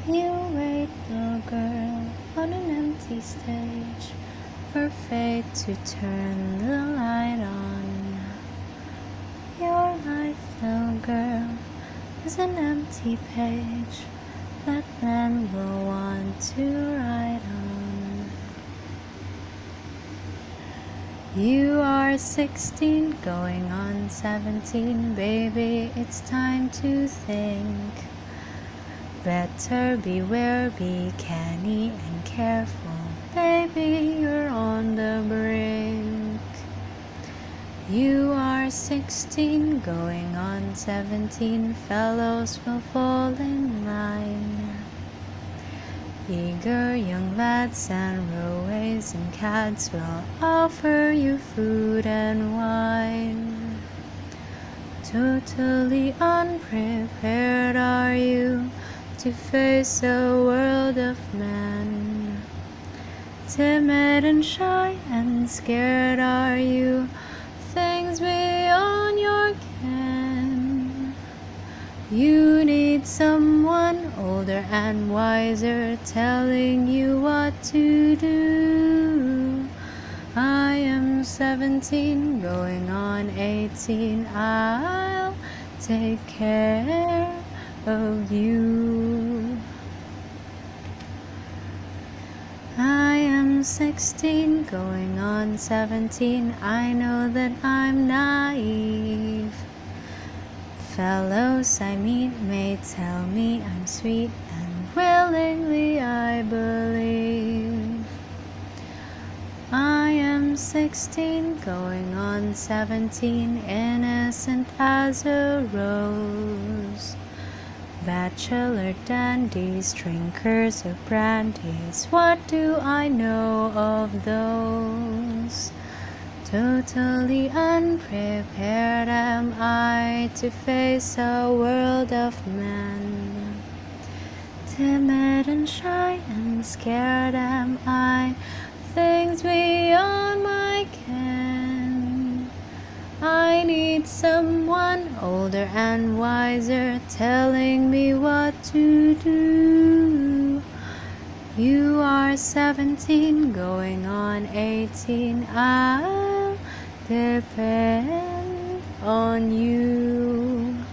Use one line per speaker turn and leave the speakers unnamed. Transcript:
You wait, little girl, on an empty stage, for fate to turn the light on. Your life, little girl, is an empty page that men will want to write on. You are 16, going on 17, baby, it's time to think. Better beware, be canny and careful, baby, you're on the brink. You are 16, going on 17, fellows will fall in line. Eager young lads and roways and cads will offer you food and wine. Totally unprepared are you to face a world of men. Timid and shy and scared are you, things beyond your ken. You need someone older and wiser telling you what to do. I am 17, going on 18, I'll take care of you. I am 16, going on 17, I know that I'm naive. Fellows I meet may tell me I'm sweet, and willingly I believe. I am 16, going on 17, innocent as a rose. Bachelor dandies, drinkers of brandies, what do I know of those? Totally unprepared am I to face a world of men. Timid and shy and scared am I, things beyond my ken. I need someone older and wiser telling me what to do. You are 17, going on 18, I'll depend on you.